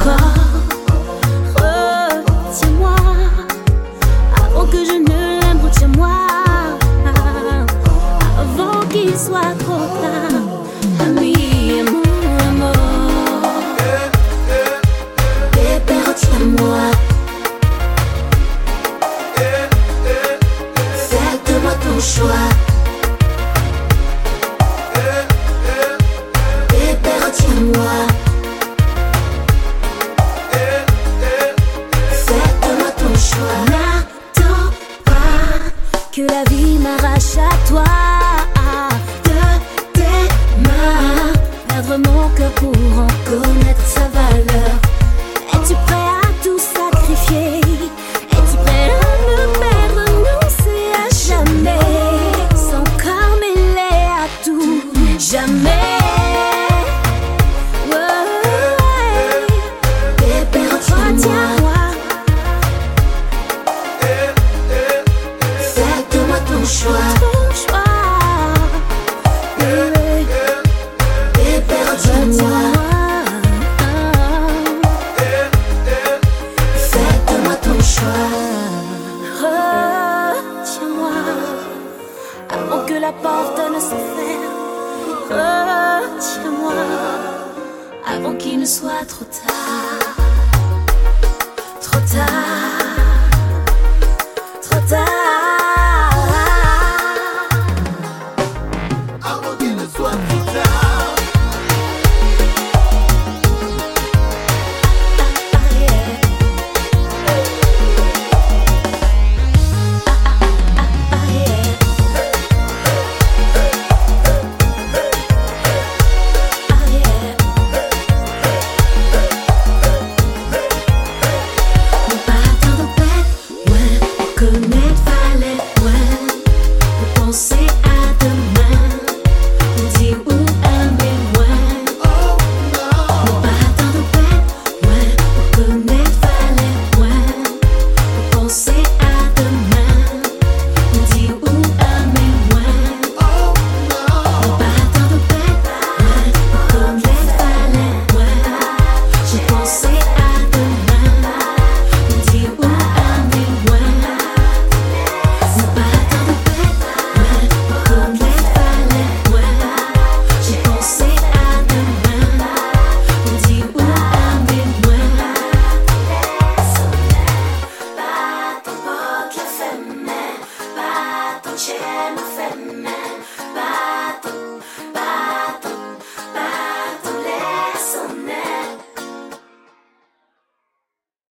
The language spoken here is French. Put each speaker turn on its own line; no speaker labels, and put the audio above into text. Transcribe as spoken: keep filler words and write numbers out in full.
encore. Retiens-moi avant que je ne l'aime. Retiens-moi avant qu'il soit trop tard. Ami et mon amour, bébé, retiens-moi. Fais de moi ton choix. Bébé, retiens-moi. Fais de moi ton choix. N'attends pas que la vie m'arrache à toi. De tes mains, perdre mon cœur pour en connaître sa valeur. Es-tu prêt à tout sacrifier? Es-tu prêt à me perdre? Non, c'est à jamais. Son corps mêlé à tout, jamais. Ouais. Bébé, retiens-moi. Fais de moi ton choix. Ton choix. Bébé, bébé, retiens-moi. Fais de moi ton choix. Retiens-moi avant que la porte ne se ferme. Retiens-moi avant qu'il ne soit trop tard. Trop tard. Trop tard.
Avant qu'il ne soit trop tard.
Ah, yeah. Ah, ah, yeah. Ah, yeah. Mon patin de bête, ouais, pour connaître fallait, ouais, pour penser à demain, pour dire où aimer, ouais. Mon patin de bête, ouais, pour connaître fallait, ouais, pour penser à demain, pour dire où aimer, ouais. Mon patin de bête, ouais, pour connaître fallait, ouais, j'ai pensé à demain, pour dire où aimer, ouais. Mon patin de bête, ouais, pour connaître fallait, ouais, j'ai pensé à demain, pour dire où aimer, ouais. Pas ton porte la femme, pas ton ciel me fait.